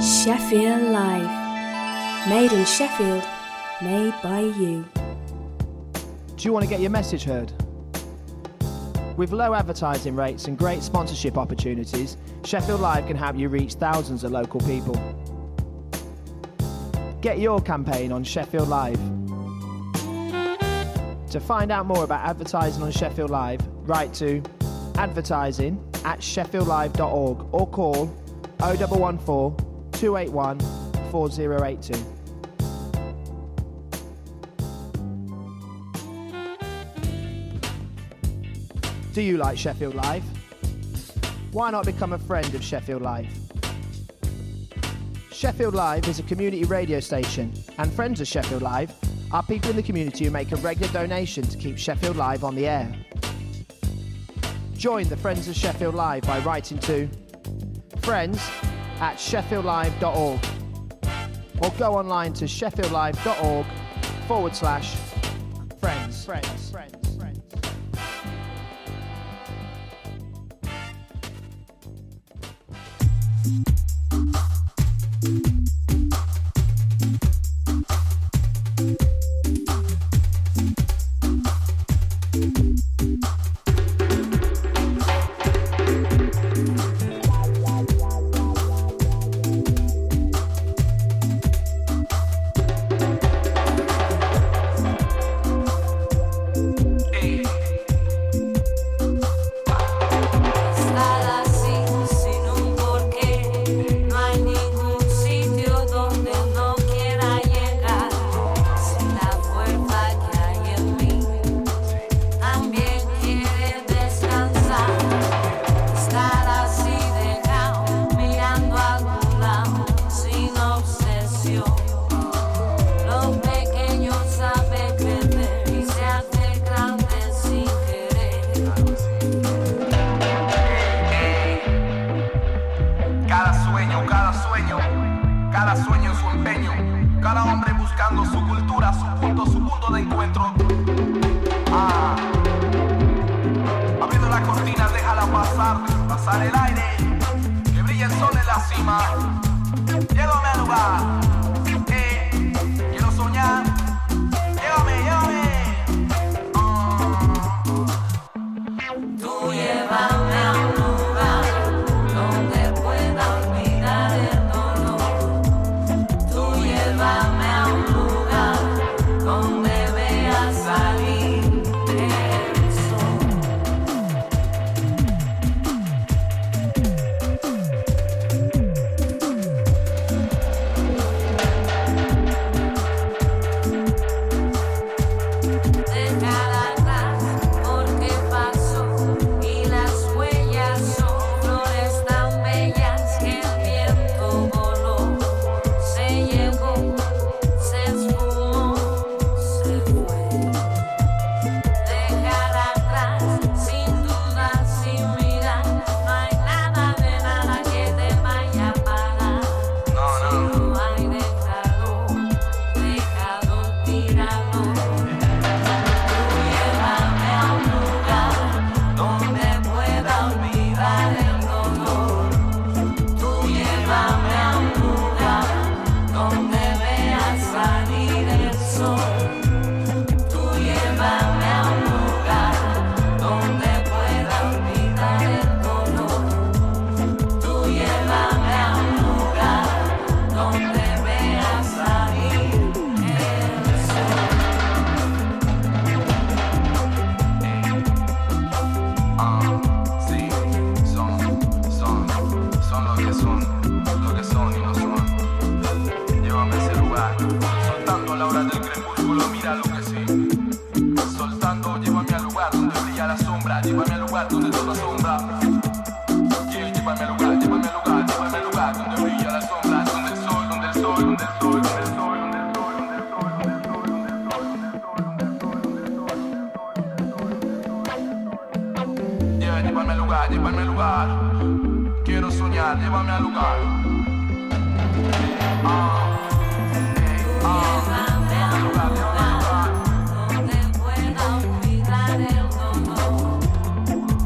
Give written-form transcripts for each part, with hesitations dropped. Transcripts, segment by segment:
Sheffield Live. Made in Sheffield, made by you. Do you want to get your message heard? With low advertising rates and great sponsorship opportunities, Sheffield Live can help you reach thousands of local people. Get your campaign on Sheffield Live. To find out more about advertising on Sheffield Live, write to advertising@sheffieldlive.org or call 0114 281 4082. Do you like Sheffield Live? Why not become a friend of Sheffield Live? Sheffield Live is a community radio station, and friends of Sheffield Live are people in the community who make a regular donation to keep Sheffield Live on the air. Join the Friends of Sheffield Live by writing to friends@sheffieldlive.org or go online to sheffieldlive.org/friends.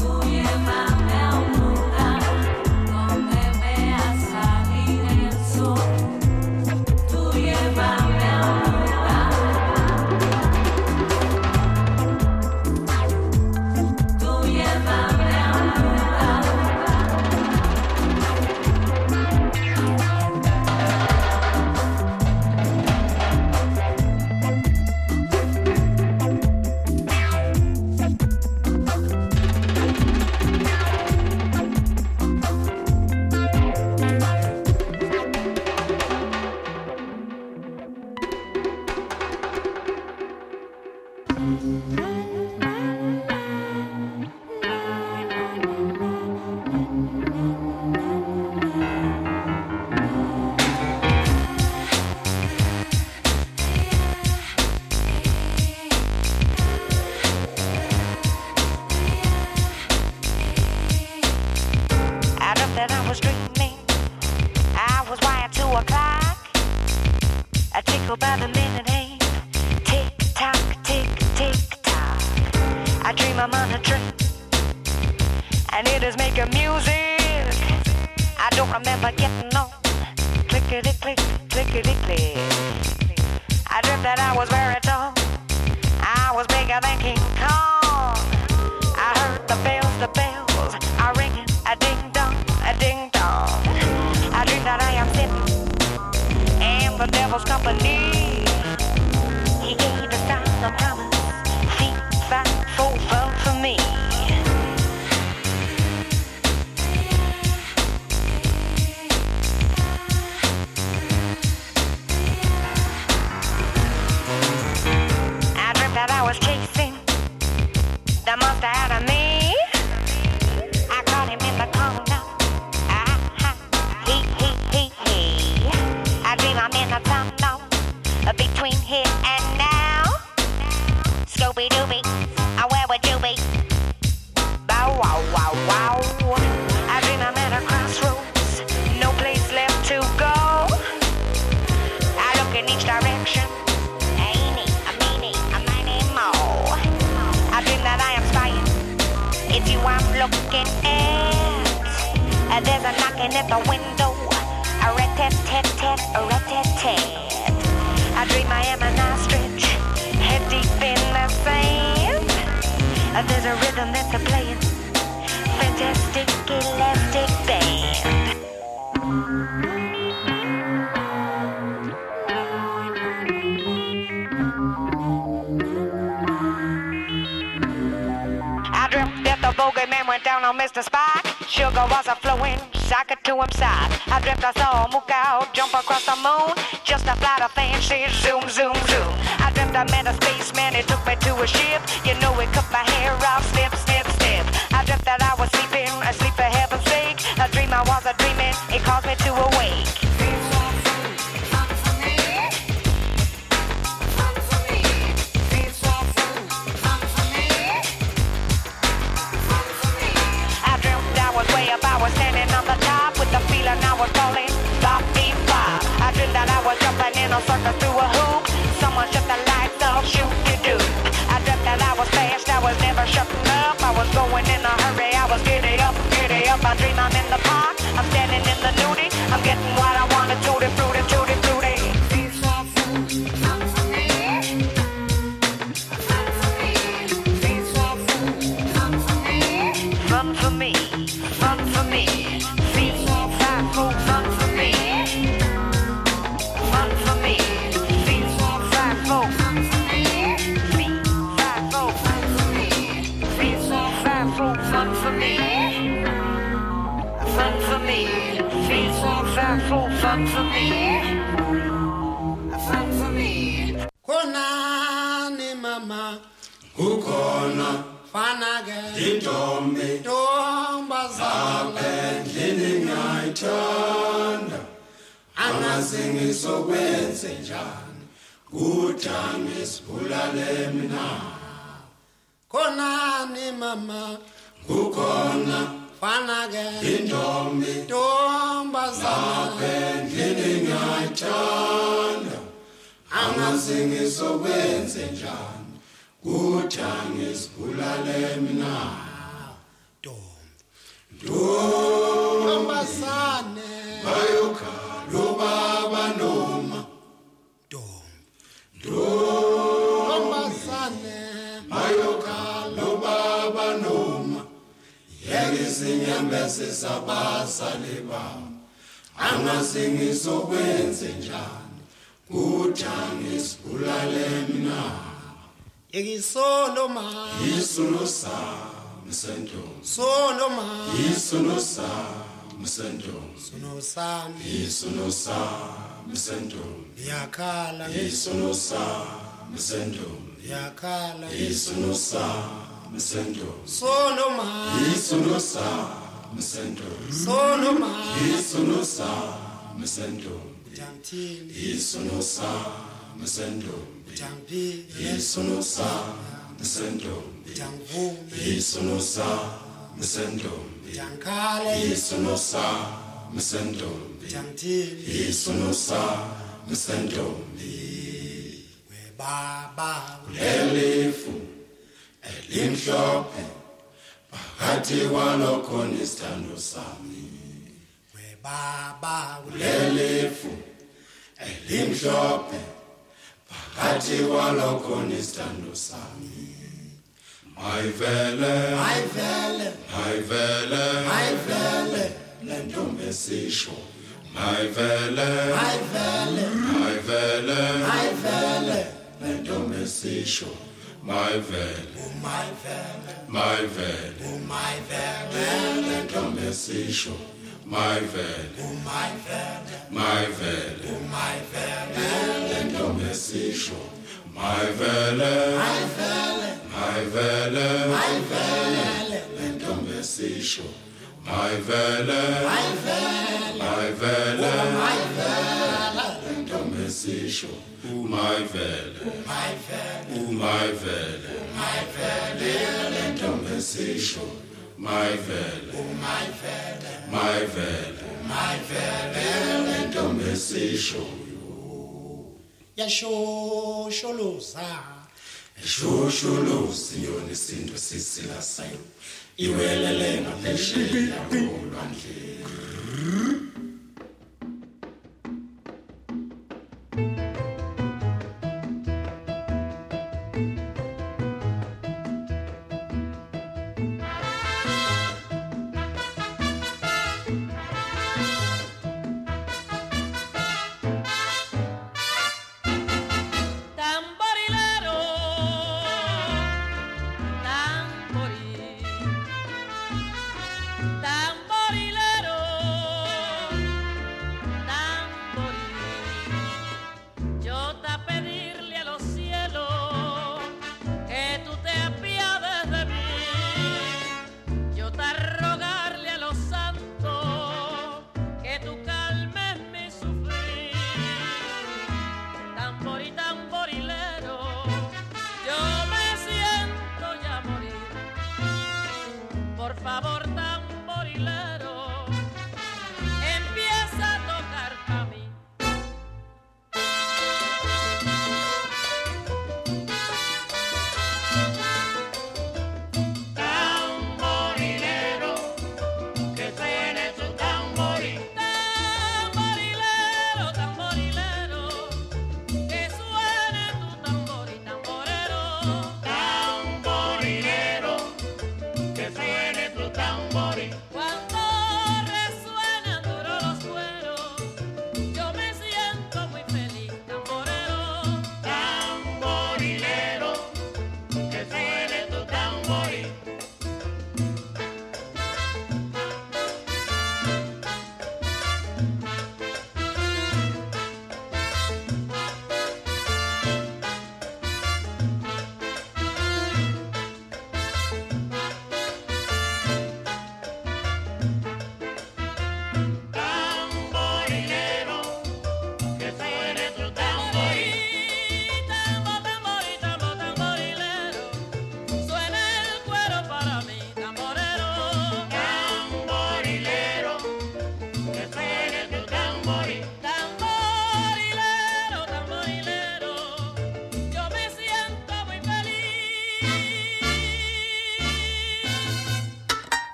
Donde veas salir el sol. go by the minute hand. Tick tock, tick, tick tock. I dream I'm on a train, and it is making music. I don't remember getting on. Clickety click, clickety click. I dreamt that I was very tall. I was bigger than King Kong. I heard the bells are ringing, a ding dong, a ding dong. I dream that I am sitting in the devil's company. He gave the sign of promise, feet, 5, 4, 4 for me. I dreamt that I was chasing the monster out of me. I caught him in the corner. He. I dream I'm in a tunnel between here and now. Scooby-Dooby, where would you be? Bow wow wow wow. I dream I'm at a crossroads, no place left to go. I look in each direction. I dream that I am spying. It's you I'm looking at. There's a knocking at the window. A rat-tat-tat-tat, a rat-tat-tat. I dream I am an ostrich, head deep in the sand. There's a rhythm that's playing. Fantastic elastic band. The bogeyman went down on Mr. Spike. Sugar was a-flowing, socket to him side. I dreamt I saw a mook out jump across the moon, just a flight of fancy, zoom, zoom, zoom. I dreamt I met a spaceman, he took me to a ship. You know he cut my hair off, snip, snip, snip. I dreamt that I was sleeping, asleep for heaven's sake. A dream I was a-dreaming, it caused me to awake. I was standing on the top with the feeling I was falling. Bop, beep, bop. I dreamed that I was jumping in a circus through a hoop. Someone shut the lights off, shoot-de-doo. I dreamt that I was fast, I was never shutting up. I was going in a hurry, I was giddy up, giddy up. I dream I'm in the park, I'm standing in the nudie. I'm getting what I wanted, tutti frutti, tutti frutti. Fun for me. Fun for me, feet, 5, 4, fun for me. Fun for me, feet, 5, 4, feet, 5, 4, fun for me. Feet, 5, 4, fun for me. Fun for me, feet, 5, 4, fun for me. Fun for me. Konani mama, Ukona. Fanage, Intombi, Tombazala, Apendlini ngiyayithanda, angazi sokwenze njani, kudange sibulale mina. Konani mama, Kukhona, Fanage, Intombi, Tombazala, Apendlini ngiyayithanda, angazi sokwenze njani. Kudange sibulale mina. Tombazane, Bayokhala ubaba noma. Tombazane, Bayokhala ubaba noma. Yeke izinyembezi zabazali bami. Angazi ngisokwenze njani. Kudange sibulale mina. Soloma, Isono sami sentombi. Soloma, Isono sami sentombi. Sono Sami, Isono sami sentombi. Yakala, Isono sami sentombi. Yakala, Isono sami sentombi. Soloma, Isono sami sentombi. Soloma, Isono sami sentombi. Jantini, Isono sami sentombi. Jampi, Isono sami sentombi. Jamvumi, Isono sami sentombi. Jankale, Isono sami sentombi. Jantini, Isono sami sentombi. Baba lelifu elimhlophe phakathi kwalo khona isithando sami we baba lelifu elimhlophe phakathi kwalo khona isithando sami mayivele lentombi esisho mayivele lentombi esisho mayivele lentombi esisho mayivele lentombi esisho mayivele lentombi esisho mayivele lentombi esisho mayivele lentombi esisho mayivele lentombi esisho yashosholoza eshosholozi yona isinto sisilasayo iwelele ngaphesheya kolwandle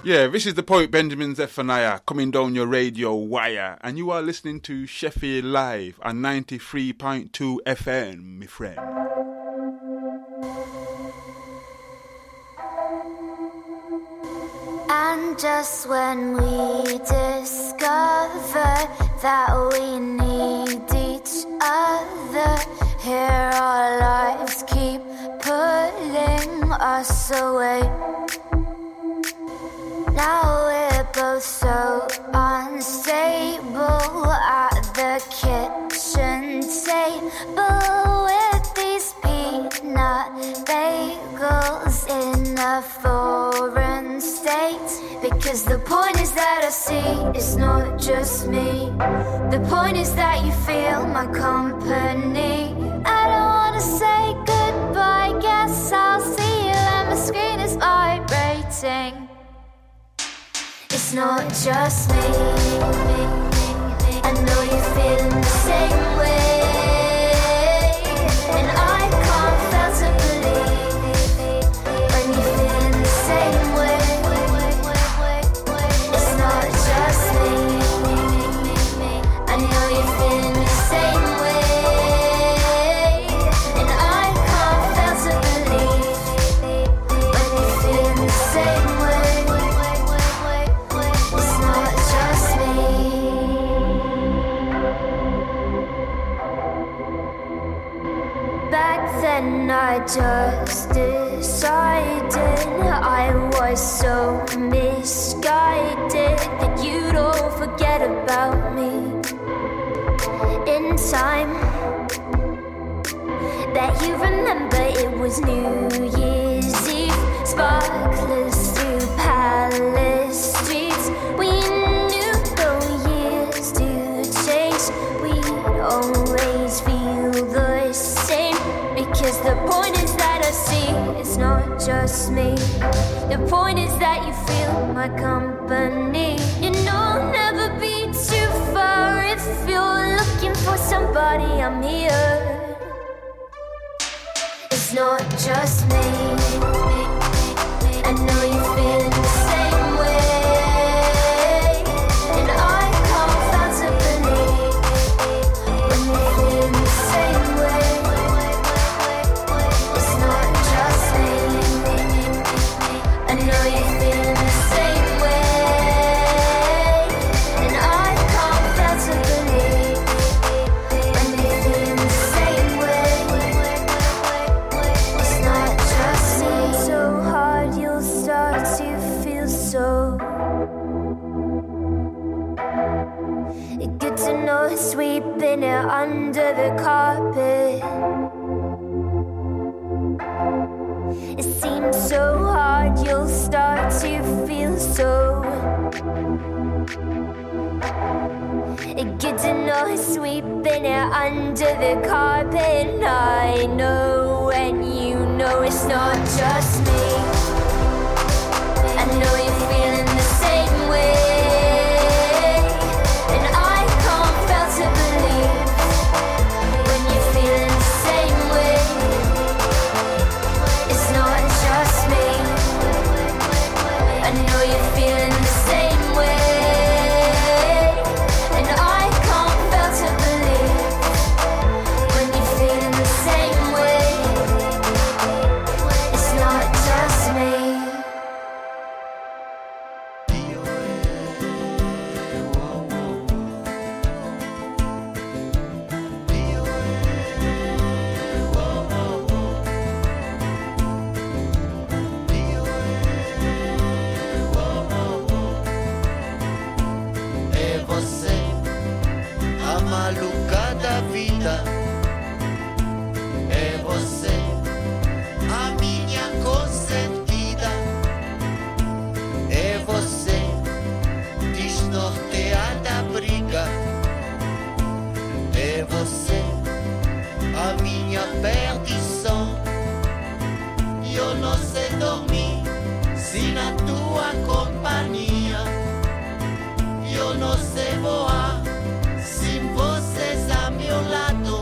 Yeah, this is the poet Benjamin Zephaniah coming down your radio wire, and you are listening to Sheffield Live on 93.2 FM, my friend. And just when we discover that we need each other, here our lives keep pulling us away. Now we're both so unstable at the kitchen table with these peanut bagels in a foreign state. Because the point is that I see it's not just me. The point is that you feel my company. I don't wanna say goodbye, guess I'll see you and my screen is vibrating. It's not just me. I know you're feeling the same way, and I can't fail to believe when you're feeling the same way. It's not just me. I know you're feeling the same way, and I can't fail to believe when you're feeling the same way. Then I just decided I was so misguided that you don't forget about me in time. That you remember it was New Year's Eve, sparklers through palace streets. We knew though years do change, we'd always feel the same. Because the point is that I see it's not just me. The point is that you feel my company. And I'll never be too far. If you're looking for somebody, I'm here. It's not just me. I know you're feeling the same way, and I can't fail to believe when you're feeling the same way. I know you're feeling the same way, and I can't fail to believe when you're feeling the same way. It's not just me. So hard you'll start to feel so good to know, sweeping it under the carpet. It seems so hard, you'll start to feel so good to know, sweeping it under the carpet. I know and you know it's not just me. I know you're feeling the same way, and I can't fail to believe when you're feeling the same way. It's not just me. I know you're feeling the same way, and I can't fail to believe when you're feeling the same way. It's not just me. maluca da vida. É você, a minha consentida. É você, desnorteada briga. É você, a minha perdição. E eu não sei dormir se na tua companhia. E eu não sei voar se vocês a meu lado.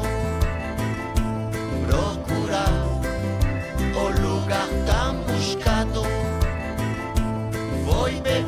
Procurar o lugar tão buscado. Vou beber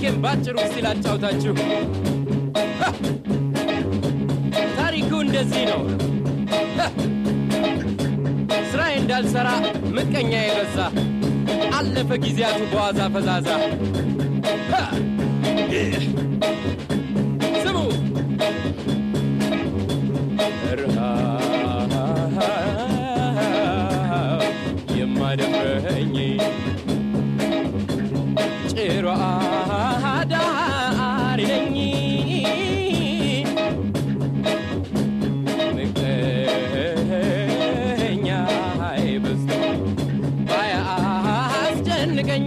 ታሪኬን ባጭሩ ሲላጫውታችሁ ታሪኩ እንደዚህ ነው ስራዬ እንዳልሰራ ምቀኛ የበዛ አለፈ ጊዜያቱ በዋዛ ፈዛዛ ስሙ የማደፍረኝ ጭሮ አዳሪ ነኝ ምቀኛ አይበዝቶ ባያስጨንቀኝ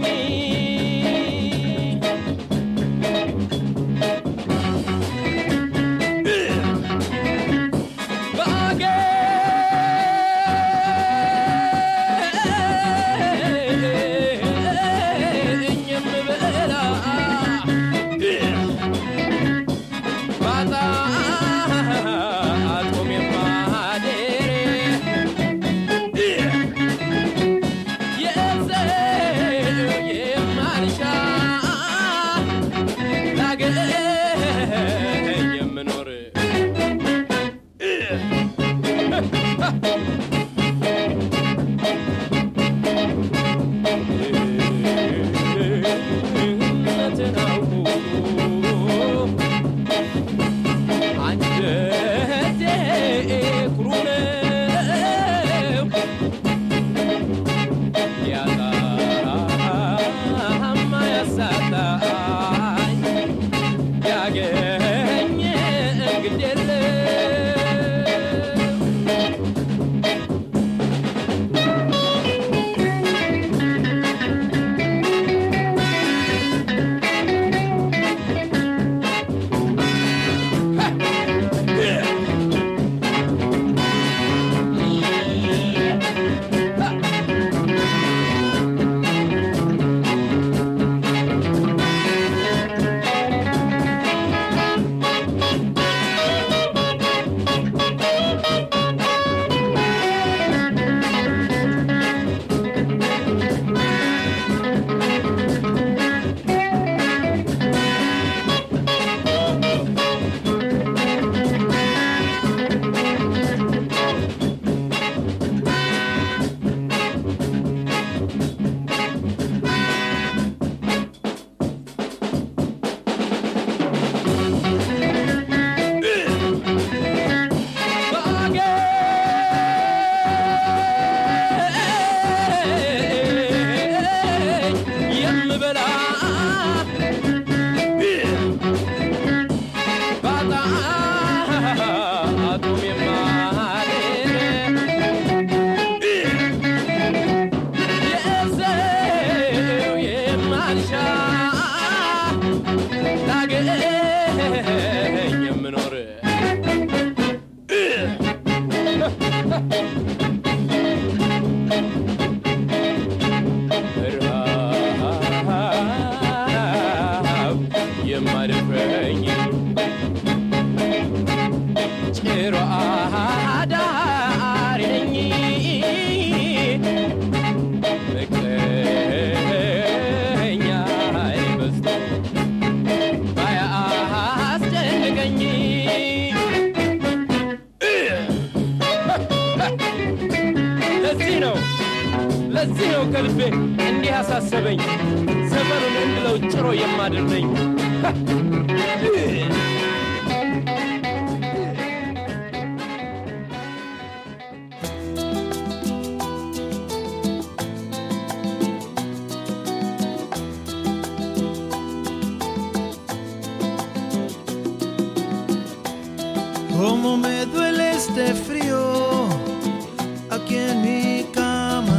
ለዚህ ነው ከልቤ እንዲህ አሳሰበኝ ዘመኑን እንድለው ጭሮ የማደርነኝ Cómo me duele este frío aquí en mi cama.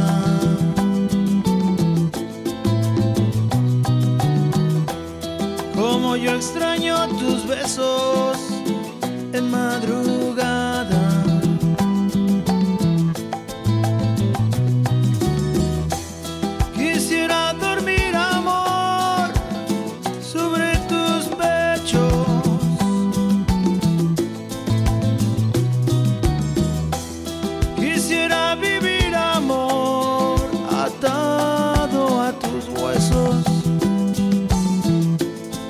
Cómo yo extraño tus besos en madrugada. Quisiera dormir, amor, sobre tus pechos. Quisiera vivir, amor, atado a tus huesos.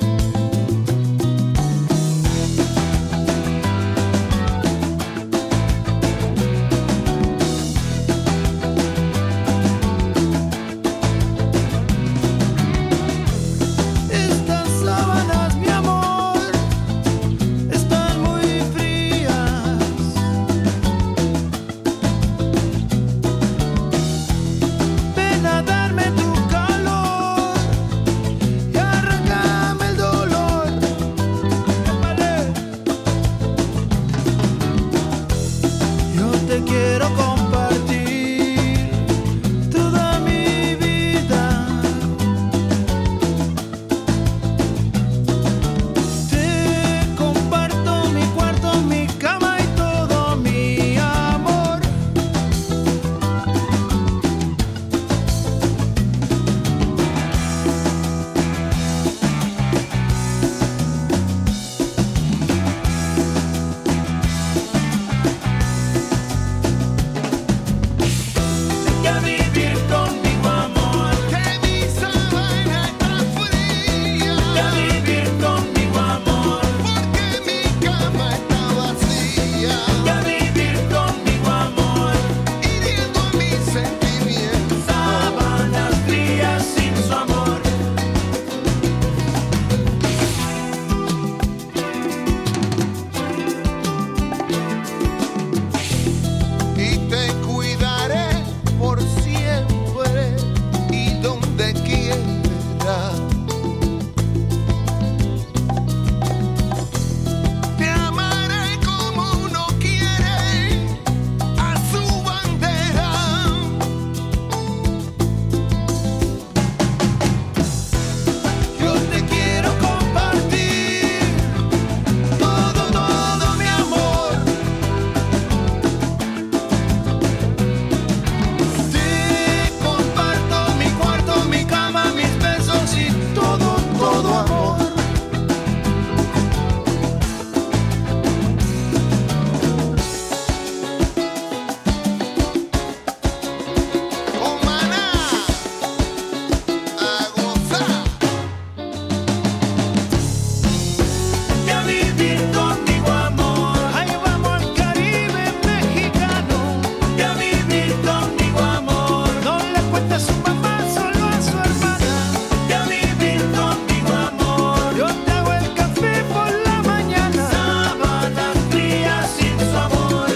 te quiero compartir toda mi vida. Te comparto mi cuarto, mi cama y todo mi amor. Ya vivir conmigo, amor. Que mi sábana está fría. Ya vivir conmigo, amor. Porque mi cama está vacía. Ya vivir conmigo, amor. Hiriendo mis sentimientos. Sábanas frías sin su amor. Y te cuidaré por siempre y donde quiera. Te amaré como uno quiere a su bandera. Yo te quiero compartir todo mi amor. Te comparto mi cuarto, mi cama, mis besos y todo amor. Oh, maná, a gozar. Ya vivir conmigo, amor. Ahí vamos al Caribe mexicano. Ya vivir conmigo, amor. No le cuentes a su mamá, solo a su hermana. Ya vivir conmigo, amor. Yo te hago el café por la mañana. Sábanas frías sin su amor.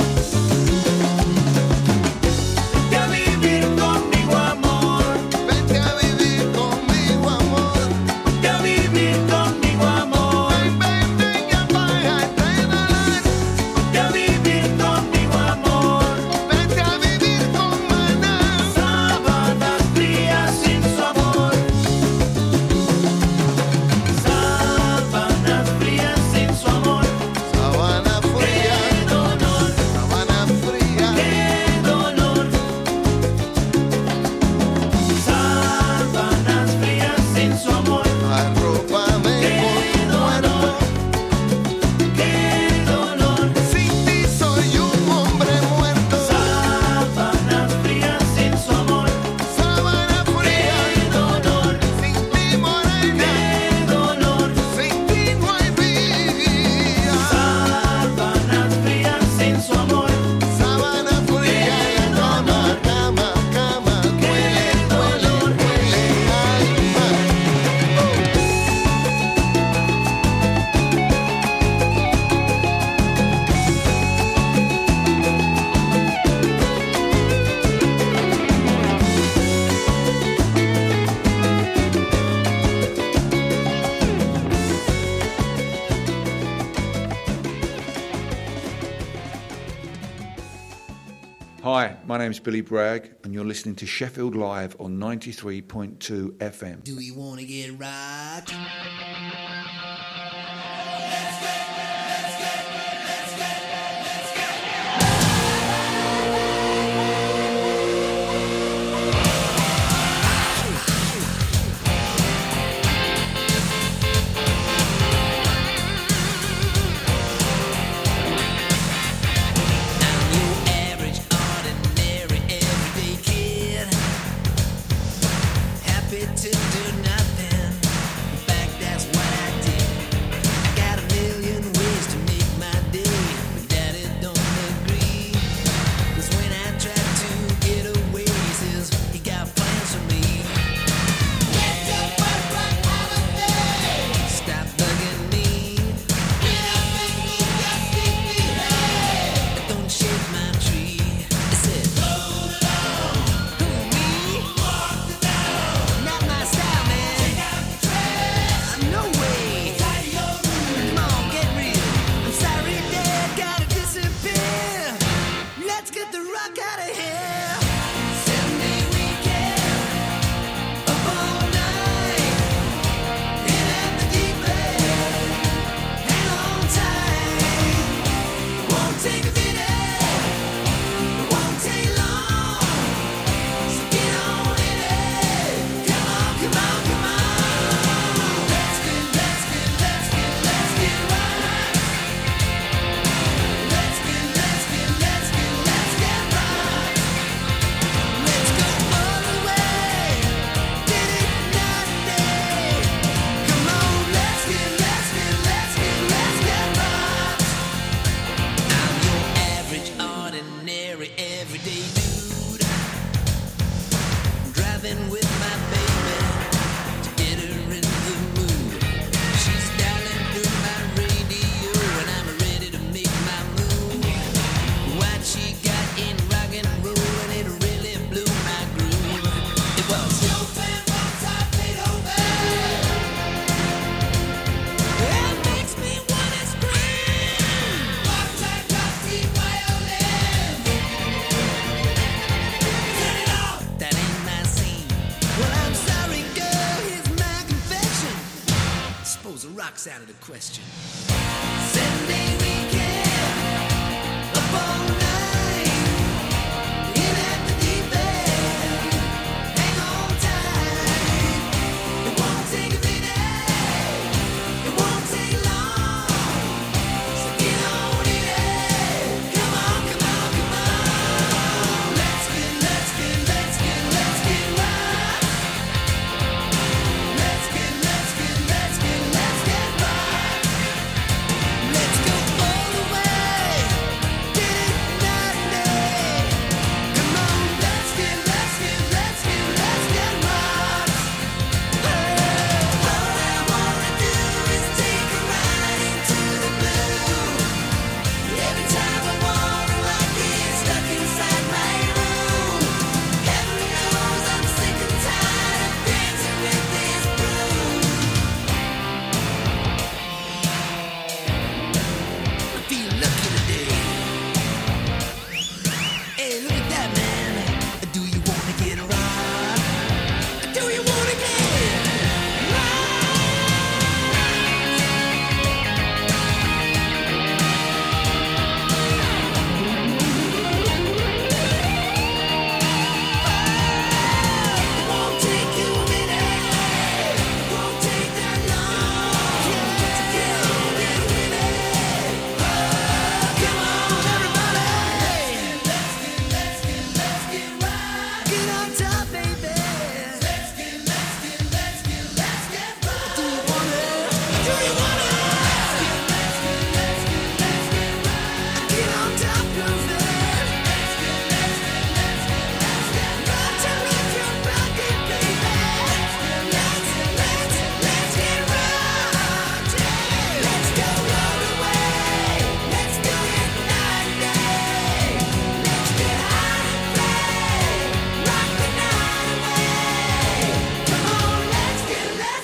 Ya vivir conmigo, amor. Vente a vivir conmigo, amor. Ya vivir conmigo, amor. Vente ya para estrenar. Ya vivir conmigo, amor. Vente a vivir con maná. Sábanas frías sin su amor. Sábanas frías sin su amor. Sábana fría. Qué dolor. Sábana fría. Qué dolor. Sábanas frías sin su amor. Arrópame con tu cuerpo. Qué dolor. Sin ti soy un hombre muerto. Sábanas frías sin su amor. Sábana fría. Qué dolor. Sin ti morena. Qué dolor. Sin ti no hay vida. Sábanas frías sin su amor. Sábana fría. Cama, duele, Hi, my name's Billy Bragg, and you're listening to Sheffield Live on 93.2 FM. Do we want to get right? To do nothing. In fact, that's why let's get the rock out of here. 7-day weekend, up all night, in at the deep end, hang on tight. Won't take a minute, won't take long, so get on in it. Come on, come on, come on. Let's get right. Let's get right. Let's get right. Let's go all the way. Get it night. Come on, let's get right. I'm your average, ordinary, everyday dude, driving with my baby to get her in the mood. She's dialing through my radio and I'm ready to make my move. What she got in rock and roll and it really blew my groove. It was Chopin, Mozart, Beethoven. It makes me wanna scream. Mozart, Gotti, violin. Turn it off. That ain't my scene. Well, I'm sorry, girl. Here's my confession. Suppose the rock's out of the question. 7-day weekend, up all night, in at the deep end, hang on tight. It won't take a minute, it won't take long, so get on in it. Come on, come on, come on. Let's get right. Let's get right. Let's go all the way. Get it night. Come on, let's get right. All I wanna do is take a ride into the blue. Every time I wanna, I get stuck inside my room. Heaven knows I'm sick and tired of dancing with this broom. I feel lucky today. Hey, look at that, man. Do you wanna get right? Do you wanna get Won't take you a minute, won't take that long to get on in with it. Come on, everybody. Let's get right. Get on top, baby. Let's get right. Do you wanna? Get on top, girlfriend. Rock your body, baby. Let's get right. Let's go all the way. Let's do it night. Let's get high and play. Rock the night away. Come on, let's get right.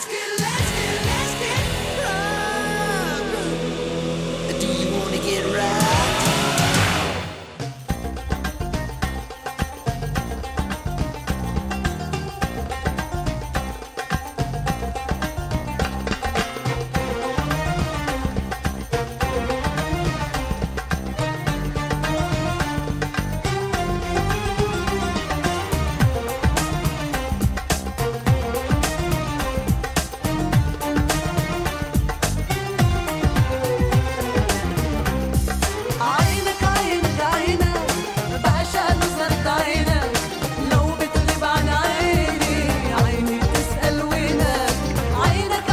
Do you wanna get right? عينك عينك بعشق نظرة عينك لو بتغيب عن عيني تسأل وينك. عينك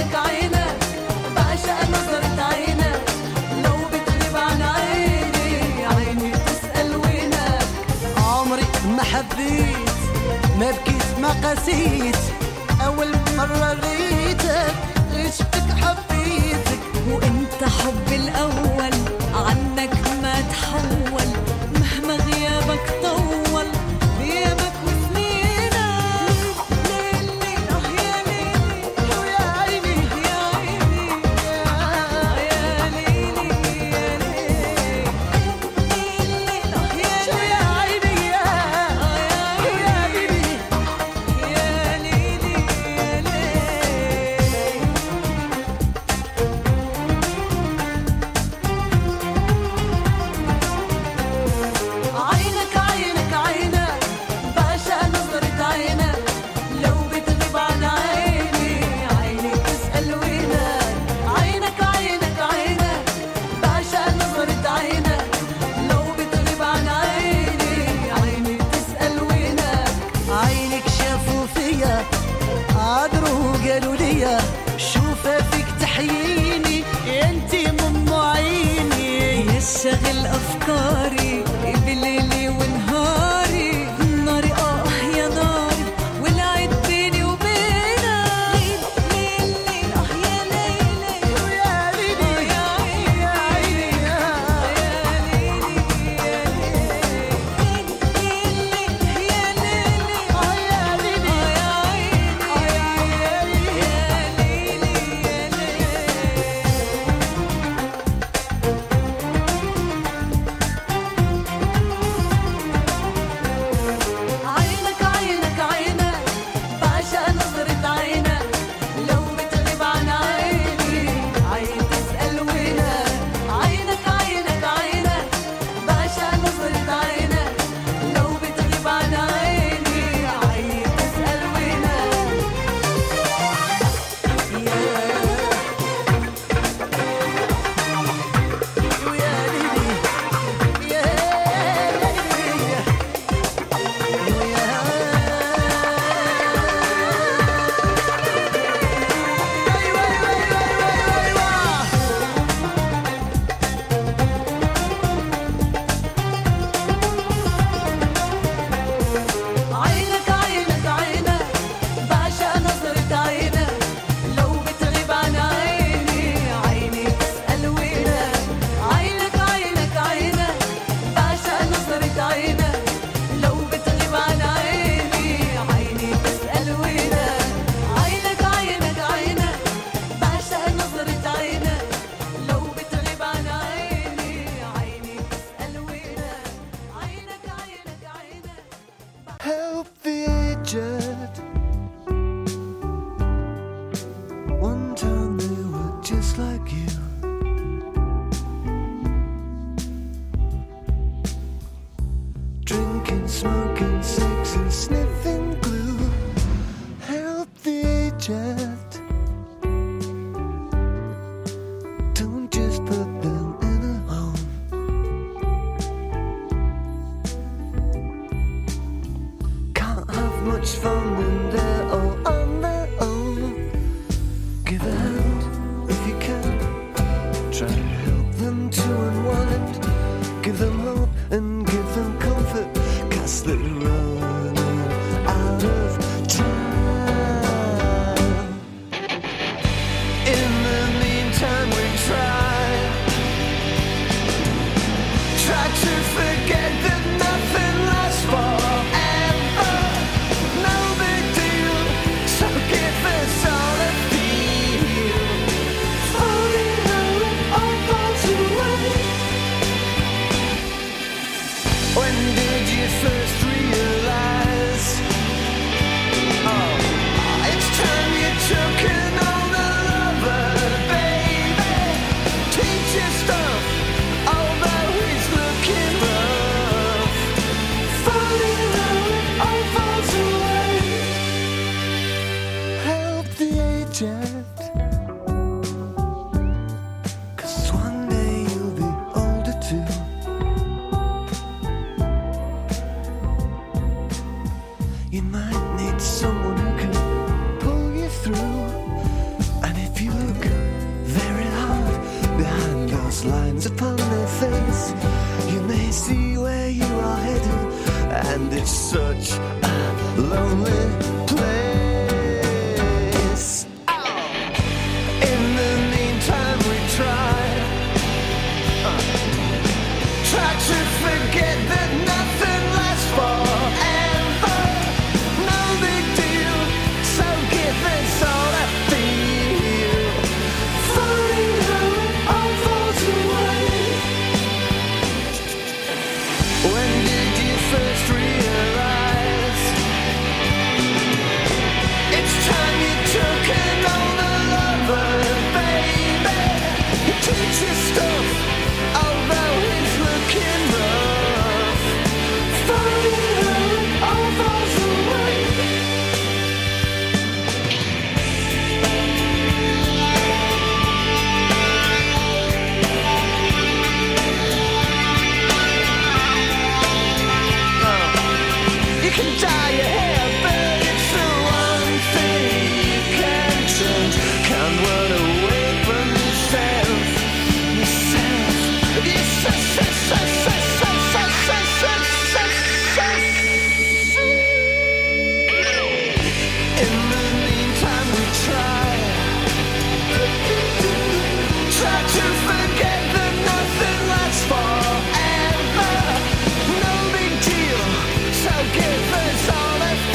بعشق نظرة عينك لو بتغيب عن عيني تسأل وينك. عمري ما حبيت، ما بكيت، ما قسيت، أول مرة ريتك عشقك حبيتك. وانت حبي الأول عنك ما تحول مهما غيابك طول غيابك وسنينك. ليلي يا ليلي ويا عيني يا عيني يا ليلي يا ليلي. much fun and they're all on their own. Give a hand if you can. Try and help them to unwind. Give them hope and give them comfort, 'cause they're running out of time. In the meantime we try to forget that nothing lasts forever. No big deal, so give us all a feel. Falling how it all falls away. When did you first realize? Oh, it's time you took an older lover, baby. Teach your stuff, although he's looking rough. Falling how it all falls away. Help the aged, 'cause one day you'll be older too. You might need someone who can pull you through. And if you look very hard behind those lines upon their face, you may see where you are headed. And it's such a lonely place. In the meantime we try to forget that nothing lasts forever. No big deal, so give us all a feel. Falling how it all falls away. When did you first realize? It's time you took an older lover, baby. You teach your stuff, although he's looking rough. Falling how it all falls away. You can dye your hair, but it's the one thing you can't change. Can't run away from yourself. In the meantime we try to forget that nothing lasts forever. No big deal, so give us all a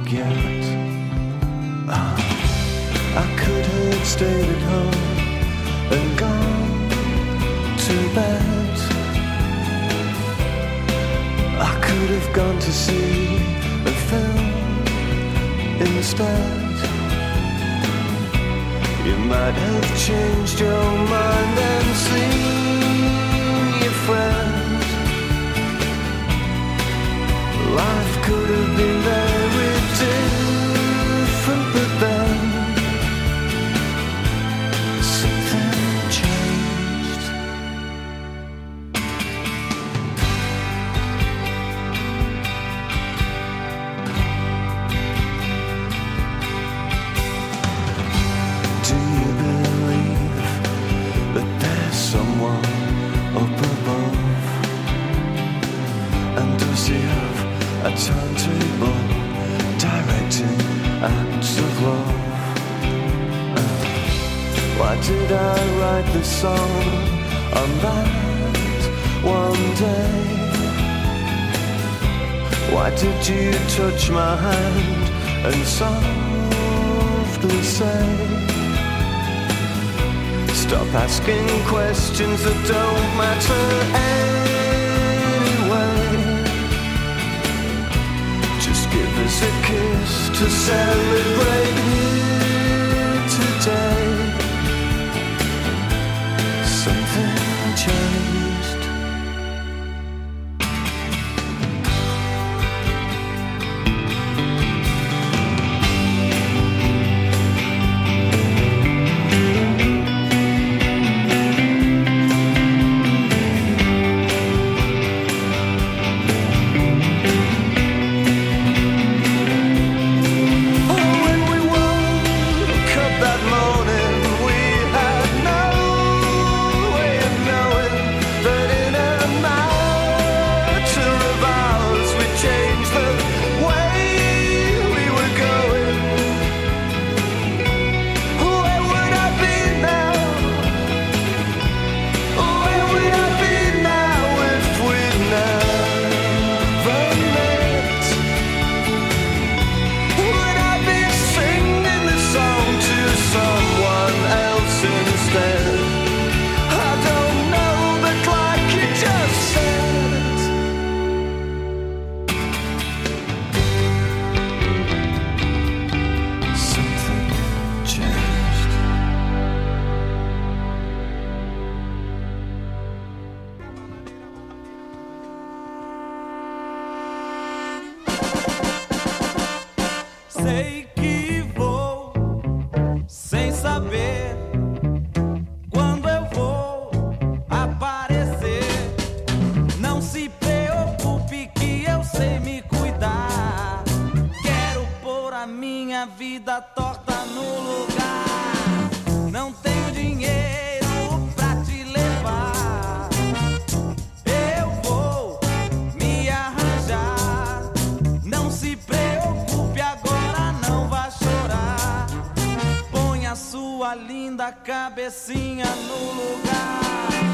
forget. I could have stayed at home and gone to bed. I could have gone to see a film instead. You might have changed your mind and seen your friend. Life could have been very different, but then something changed. Do you believe that there's someone up above? And does he have a timetable directing acts of love? Why did I write this song on that one day? Why did you touch my hand and softly say, stop asking questions that don't matter anyway? Just give us a kiss to celebrate here today. Something changed. Sei que vou sem saber quando eu vou aparecer. Não se preocupe que eu sei me cuidar. Quero pôr a minha vida torta no lugar. Não tenho dinheiro pra te levar. Eu vou me arranjar. Não se preocupe agora, não vá chorar. Põe a sua linda cabecinha no lugar.